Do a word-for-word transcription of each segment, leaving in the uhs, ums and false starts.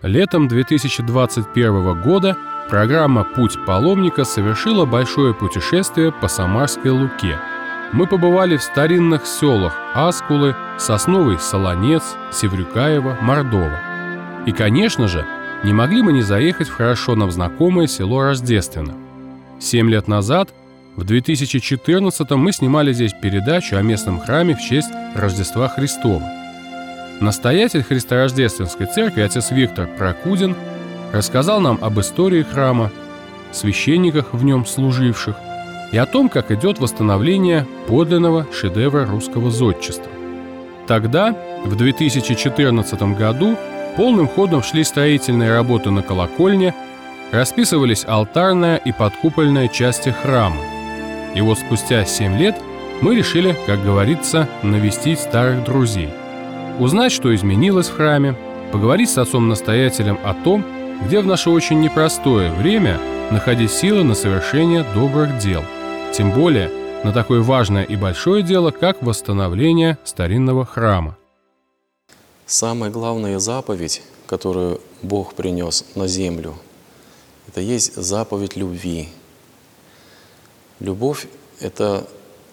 Летом две тысячи двадцать первого года программа «Путь паломника» совершила большое путешествие по Самарской Луке. Мы побывали в старинных селах Аскулы, Сосновый Солонец, Севрюкаево, Мордово. И, конечно же, не могли мы не заехать в хорошо нам знакомое село Рождественно. Семь лет назад, в две тысячи четырнадцатом, мы снимали здесь передачу о местном храме в честь Рождества Христова. Настоятель Христорождественской церкви отец Виктор Прокудин рассказал нам об истории храма, священниках в нем служивших и о том, как идет восстановление подлинного шедевра русского зодчества. Тогда, в две тысячи четырнадцатом году, полным ходом шли строительные работы на колокольне, расписывались алтарная и подкупольная части храма. И вот спустя семь лет мы решили, как говорится, навестить старых друзей, узнать, что изменилось в храме, поговорить с отцом-настоятелем о том, где в наше очень непростое время находить силы на совершение добрых дел, тем более на такое важное и большое дело, как восстановление старинного храма. Самая главная заповедь, которую Бог принес на землю, это есть заповедь любви. Любовь – это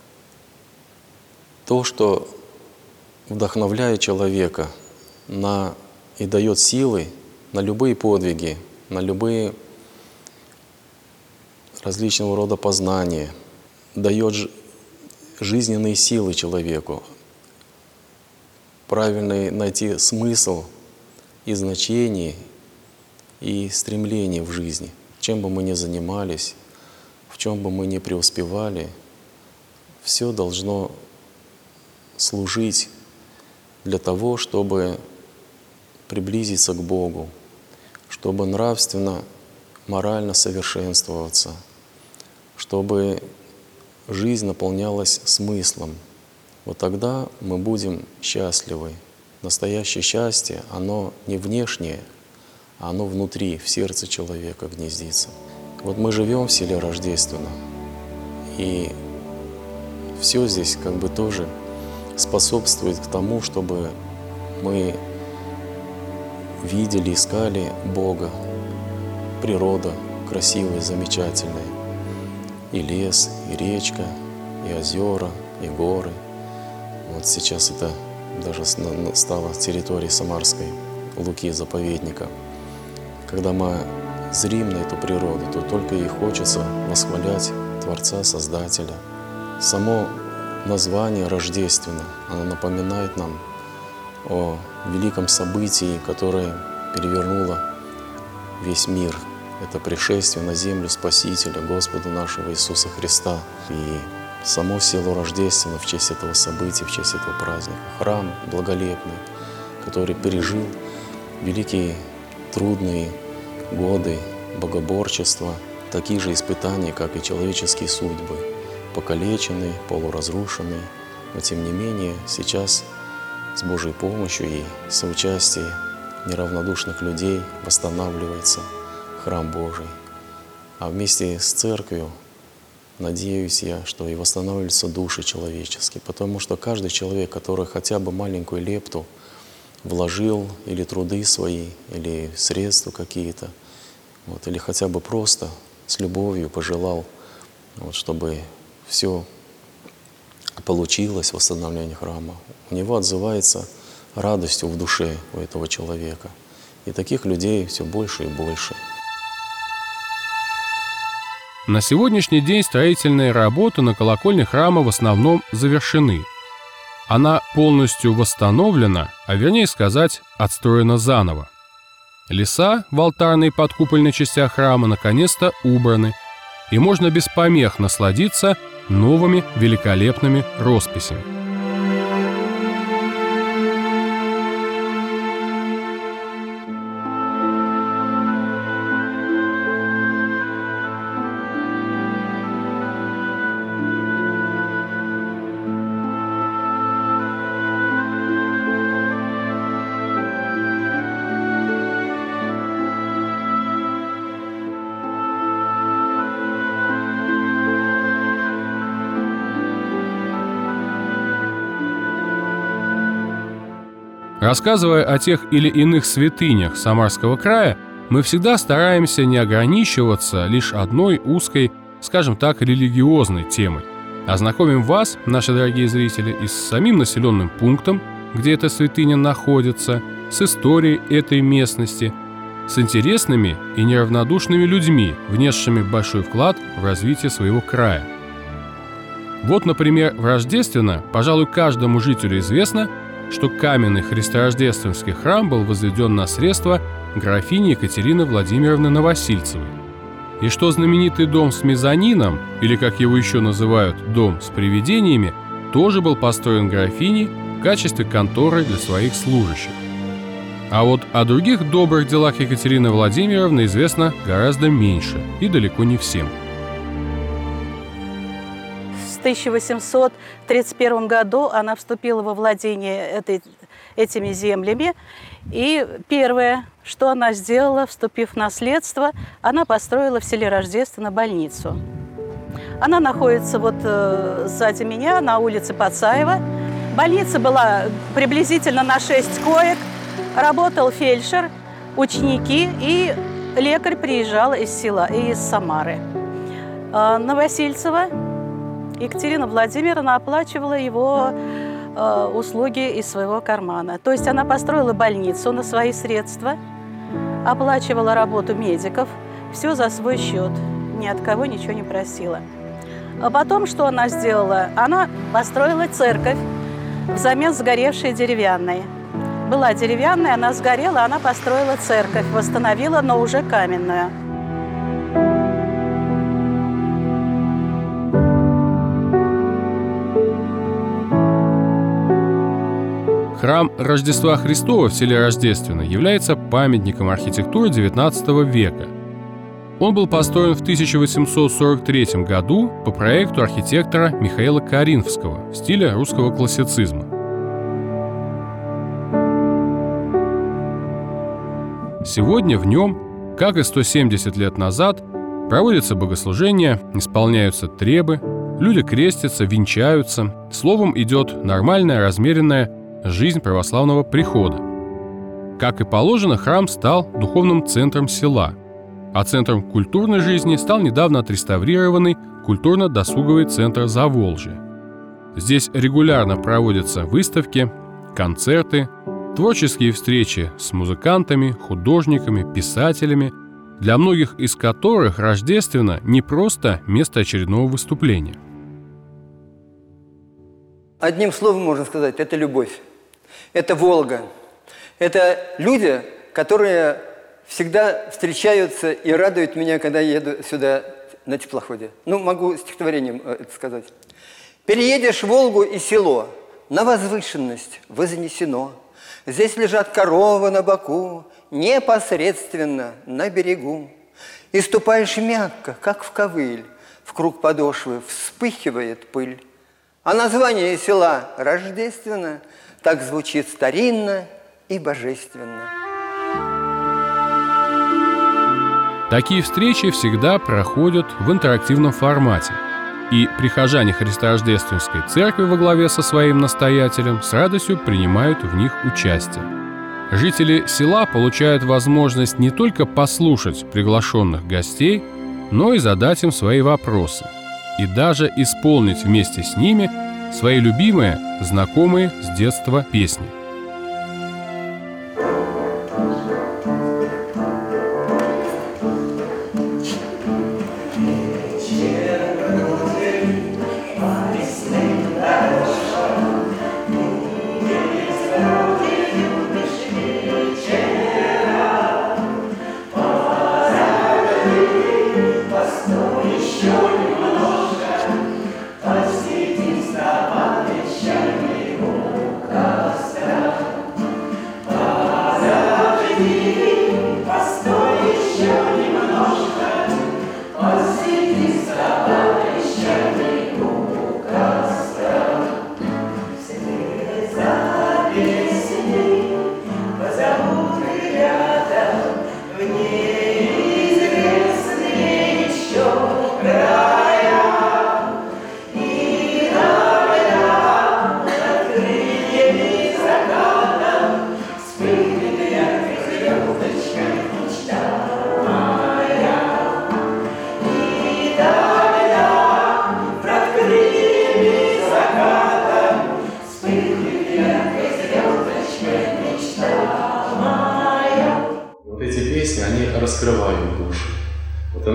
то, что вдохновляет человека на, и дает силы на любые подвиги, на любые различного рода познания, дает жизненные силы человеку, правильный найти смысл и значение, и стремление в жизни. Чем бы мы ни занимались, в чем бы мы ни преуспевали, все должно служить для того, чтобы приблизиться к Богу, чтобы нравственно, морально совершенствоваться, чтобы жизнь наполнялась смыслом. Вот тогда мы будем счастливы. Настоящее счастье, оно не внешнее, а оно внутри, в сердце человека гнездится. Вот мы живем в селе Рождественно, и все здесь как бы тоже способствует к тому, чтобы мы видели, искали Бога. Природа красивая, замечательная. И лес, и речка, и озера, и горы. Вот сейчас это даже стало территорией Самарской Луки, заповедника. Когда мы зрим на эту природу, то только и хочется восхвалять Творца, Создателя. Само название «Рождественно», оно напоминает нам о великом событии, которое перевернуло весь мир. Это пришествие на землю Спасителя, Господа нашего Иисуса Христа. И само село Рождественно в честь этого события, в честь этого праздника. Храм благолепный, который пережил великие трудные годы богоборчества, такие же испытания, как и человеческие судьбы, покалеченные, полуразрушенные. Но тем не менее, сейчас с Божьей помощью и соучастием неравнодушных людей восстанавливается храм Божий. А вместе с церковью, надеюсь я, что и восстанавливаются души человеческие, потому что каждый человек, который хотя бы маленькую лепту вложил, или труды свои, или средства какие-то, вот, или хотя бы просто с любовью пожелал, вот, чтобы все получилось, восстановление храма, у него отзывается радостью в душе у этого человека. И таких людей все больше и больше. На сегодняшний день строительные работы на колокольне храма в основном завершены. Она полностью восстановлена, а вернее сказать, отстроена заново. Леса в алтарной и подкупольной частях храма наконец-то убраны, и можно без помех насладиться новыми великолепными росписями. Рассказывая о тех или иных святынях Самарского края, мы всегда стараемся не ограничиваться лишь одной узкой, скажем так, религиозной темой. Ознакомим вас, наши дорогие зрители, и с самим населенным пунктом, где эта святыня находится, с историей этой местности, с интересными и неравнодушными людьми, внесшими большой вклад в развитие своего края. Вот, например, в Рождественно, пожалуй, каждому жителю известно, что каменный христорождественский храм был возведен на средства графини Екатерины Владимировны Новосильцевой, и что знаменитый дом с мезонином, или, как его еще называют, дом с привидениями, тоже был построен графиней в качестве конторы для своих служащих. А вот о других добрых делах Екатерины Владимировны известно гораздо меньше и далеко не всем. В тысяча восемьсот тридцать первом году она вступила во владение этой, этими землями. И первое, что она сделала, вступив в наследство, она построила в селе Рождественно больницу. Она находится вот э, сзади меня, на улице Пацаева. Больница была приблизительно на шесть коек. Работал фельдшер, ученики, и лекарь приезжал из села, из Самары. Э, Новосильцева Екатерина Владимировна оплачивала его э, услуги из своего кармана. То есть она построила больницу на свои средства, оплачивала работу медиков, все за свой счет, ни от кого ничего не просила. А потом, что она сделала? Она построила церковь взамен сгоревшей деревянной. Была деревянная, она сгорела, она построила церковь, восстановила, но уже каменную. Храм Рождества Христова в селе Рождественно является памятником архитектуры девятнадцатого века. Он был построен в тысяча восемьсот сорок третьем году по проекту архитектора Михаила Коринфского в стиле русского классицизма. Сегодня в нем, как и сто семьдесят лет назад, проводятся богослужения, исполняются требы, люди крестятся, венчаются. Словом, идет нормальная, размеренная жизнь православного прихода. Как и положено, храм стал духовным центром села, а центром культурной жизни стал недавно отреставрированный культурно-досуговый центр Заволжья. Здесь регулярно проводятся выставки, концерты, творческие встречи с музыкантами, художниками, писателями, для многих из которых Рождественно не просто место очередного выступления. Одним словом можно сказать, это любовь, это Волга, это люди, которые всегда встречаются и радуют меня, когда я еду сюда на теплоходе. Ну, могу стихотворением это сказать. «Переедешь Волгу и село, на возвышенность вознесено. Здесь лежат коровы на боку, непосредственно на берегу. И ступаешь мягко, как в ковыль, в круг подошвы вспыхивает пыль. А название села Рождественно так звучит старинно и божественно». Такие встречи всегда проходят в интерактивном формате, и прихожане Христорождественской церкви во главе со своим настоятелем с радостью принимают в них участие. Жители села получают возможность не только послушать приглашенных гостей, но и задать им свои вопросы, и даже исполнить вместе с ними свои любимые, знакомые с детства песни. Посетим с тобой вечерний уголок.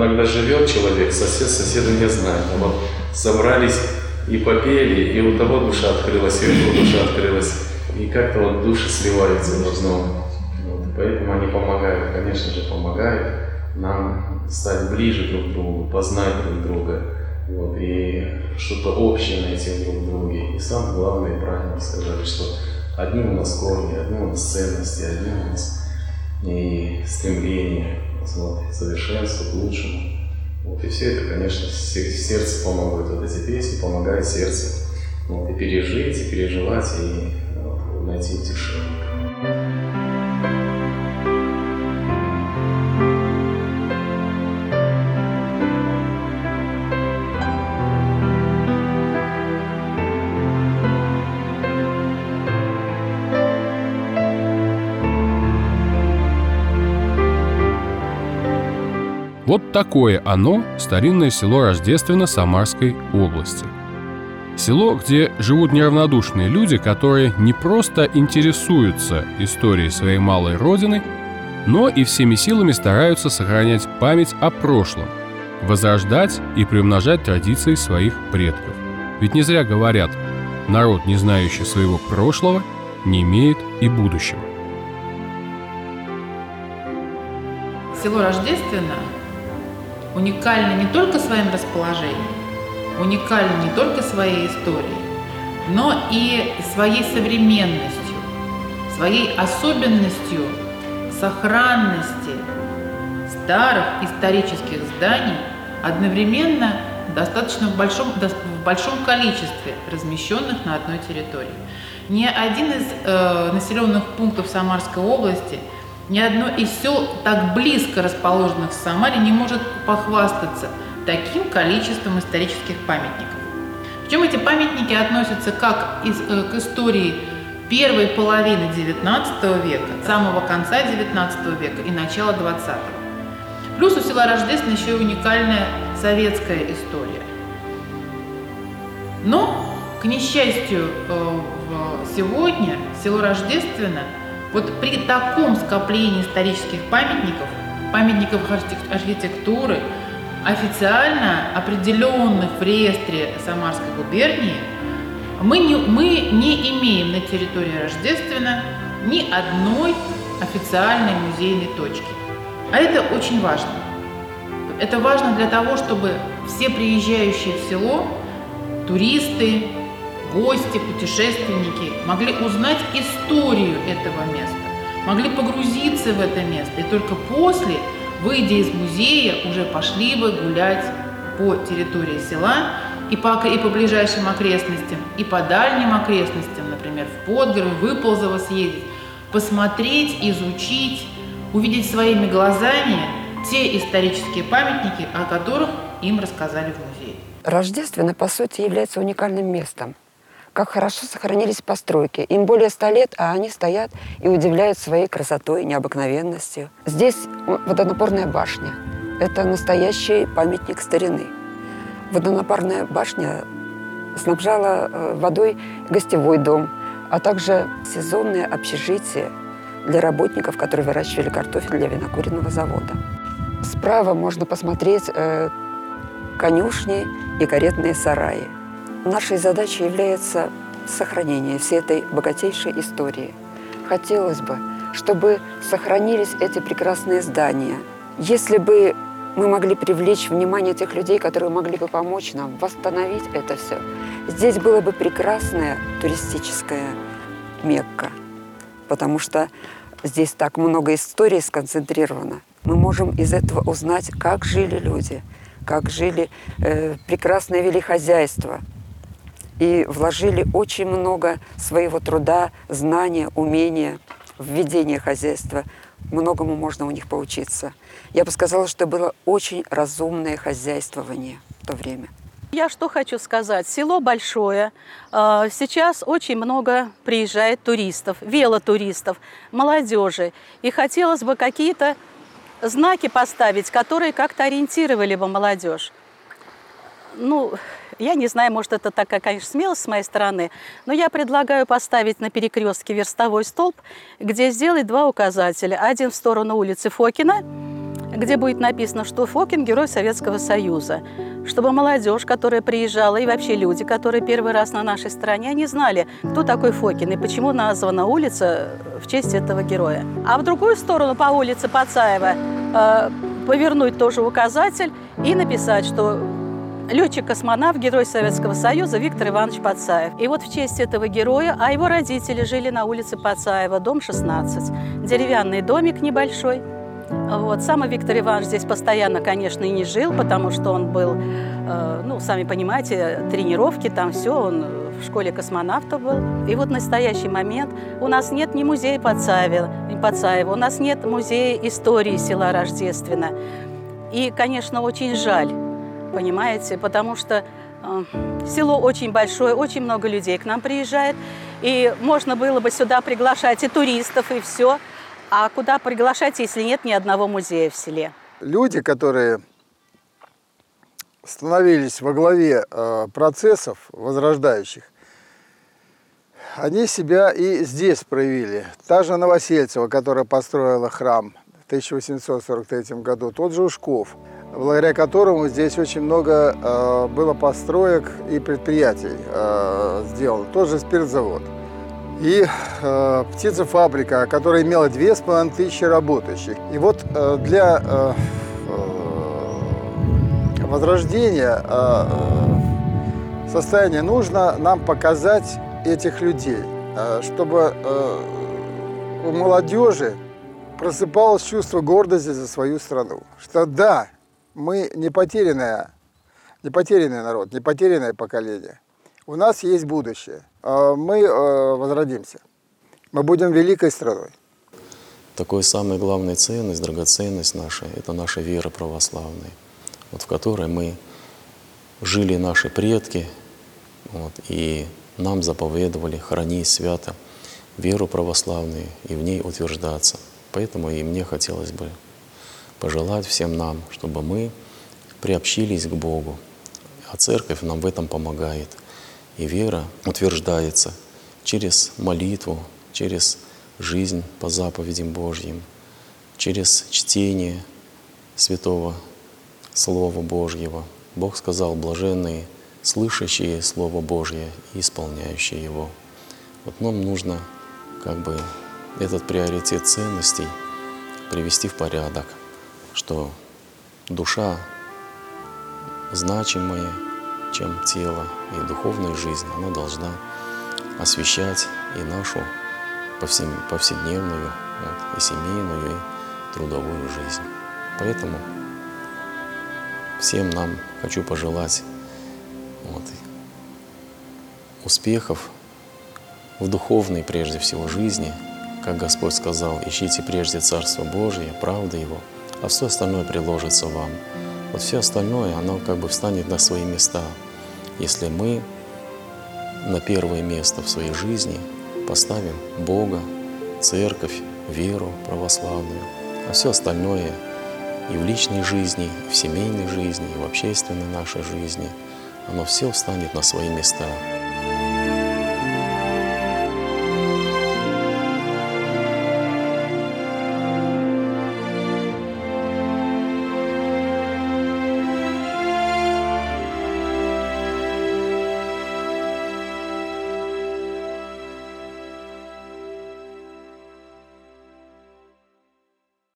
иногда живет человек, сосед соседа не знает. А вот собрались и попели, и у того душа открылась, и у того душа открылась. И как-то вот души сливаются в одном. Вот, поэтому они помогают, конечно же, помогают нам стать ближе друг к другу, познать друг друга. Вот, и что-то общее найти друг в друге. И самое главное, правильно сказали, что одни у нас корни, одни у нас ценности, одни у нас и стремления вот, к совершенству, к лучшему. Вот, и все это, конечно, сердце помогает. Вот эти песни помогают сердцу вот, и пережить, и переживать, и вот, найти утешение. Вот такое оно, старинное село Рождествено Самарской области. Село, где живут неравнодушные люди, которые не просто интересуются историей своей малой родины, но и всеми силами стараются сохранять память о прошлом, возрождать и приумножать традиции своих предков. Ведь не зря говорят, народ, не знающий своего прошлого, не имеет и будущего. Село Рождествено уникально не только своим расположением, уникально не только своей историей, но и своей современностью, своей особенностью сохранности старых исторических зданий, одновременно достаточно в большом, в большом количестве размещенных на одной территории. Ни один из э, населенных пунктов Самарской области, ни одно из сел, так близко расположенных в Самаре, не может похвастаться таким количеством исторических памятников. Причем эти памятники относятся как из, э, к истории первой половины девятнадцатого века, самого конца девятнадцатого века и начала двадцатого. Плюс у села Рождествено еще и уникальная советская история. Но, к несчастью, э, сегодня село Рождествено вот при таком скоплении исторических памятников, памятников архитектуры, официально определенных в реестре Самарской губернии, мы не, мы не имеем на территории Рождествена ни одной официальной музейной точки. А это очень важно. Это важно для того, чтобы все приезжающие в село, туристы, гости, путешественники могли узнать историю этого места, могли погрузиться в это место, и только после, выйдя из музея, уже пошли бы гулять по территории села и по, и по ближайшим окрестностям, и по дальним окрестностям, например, в Подгоры, в Выползово съездить, посмотреть, изучить, увидеть своими глазами те исторические памятники, о которых им рассказали в музее. Рождествено, по сути, является уникальным местом. Как хорошо сохранились постройки. Им более ста лет, а они стоят и удивляют своей красотой, необыкновенностью. Здесь водонапорная башня. Это настоящий памятник старины. Водонапорная башня снабжала водой гостевой дом, а также сезонное общежитие для работников, которые выращивали картофель для винокуренного завода. Справа можно посмотреть э, конюшни и каретные сараи. Нашей задачей является сохранение всей этой богатейшей истории. Хотелось бы, чтобы сохранились эти прекрасные здания. Если бы мы могли привлечь внимание тех людей, которые могли бы помочь нам восстановить это все, здесь было бы прекрасная туристическая Мекка, потому что здесь так много историй сконцентрировано. Мы можем из этого узнать, как жили люди, как жили, э, прекрасно вели хозяйство. И вложили очень много своего труда, знания, умения в ведение хозяйства. Многому можно у них поучиться. Я бы сказала, что было очень разумное хозяйствование в то время. Я что хочу сказать. Село большое. Сейчас очень много приезжает туристов, велотуристов, молодежи. И хотелось бы какие-то знаки поставить, которые как-то ориентировали бы молодежь. Ну, я не знаю, может, это такая, конечно, смелость с моей стороны, но я предлагаю поставить на перекрестке верстовой столб, где сделать два указателя. Один в сторону улицы Фокина, где будет написано, что Фокин – герой Советского Союза. Чтобы молодежь, которая приезжала, и вообще люди, которые первый раз на нашей стороне, они знали, кто такой Фокин и почему названа улица в честь этого героя. А в другую сторону, по улице Пацаева, э, повернуть тоже указатель и написать, что летчик-космонавт, герой Советского Союза Виктор Иванович Пацаев. И вот в честь этого героя, а его родители жили на улице Пацаева, дом шестнадцать. Деревянный домик небольшой. Вот. Сам Виктор Иванович здесь постоянно, конечно, и не жил, потому что он был, э, ну, сами понимаете, тренировки, там все, он в школе космонавтов был. И вот в настоящий момент у нас нет ни музея Пацаева, Пацаева, у нас нет музея истории села Рождественно. И, конечно, очень жаль, понимаете, потому что э, село очень большое, очень много людей к нам приезжает, и можно было бы сюда приглашать и туристов, и все. А куда приглашать, если нет ни одного музея в селе? Люди, которые становились во главе э, процессов возрождающих, они себя и здесь проявили. Та же Новосельцева, которая построила храм в тысяча восемьсот сорок третьем году, тот же Ушков, благодаря которому здесь очень много э, было построек и предприятий э, сделано. Тот же спиртзавод. И э, птицефабрика, которая имела две с половиной тысячи работающих. И вот э, для э, э, возрождения э, состояния нужно нам показать этих людей, э, чтобы э, у молодежи просыпалось чувство гордости за свою страну. Что да, мы не потерянная, не потерянный народ, не потерянное поколение. У нас есть будущее. Мы э, возродимся. Мы будем великой страной. Такой самая главная ценность, драгоценность наша – это наша вера православная, вот, в которой мы жили наши предки, вот, и нам заповедовали хранить свято веру православную и в ней утверждаться. Поэтому и мне хотелось бы пожелать всем нам, чтобы мы приобщились к Богу, а Церковь нам в этом помогает. И вера утверждается через молитву, через жизнь по заповедям Божьим, через чтение Святого Слова Божьего. Бог сказал: блаженные, слышащие Слово Божье и исполняющие его. Вот нам нужно как бы этот приоритет ценностей привести в порядок, что душа значимая, чем тело, и духовная жизнь, она должна освещать и нашу повседневную, вот, и семейную, и трудовую жизнь. Поэтому всем нам хочу пожелать вот, успехов в духовной, прежде всего, жизни. Как Господь сказал: ищите прежде Царство Божие, правда Его, а все остальное приложится вам. Вот все остальное, оно как бы встанет на свои места, если мы на первое место в своей жизни поставим Бога, Церковь, веру православную, а все остальное и в личной жизни, и в семейной жизни, и в общественной нашей жизни, оно все встанет на свои места.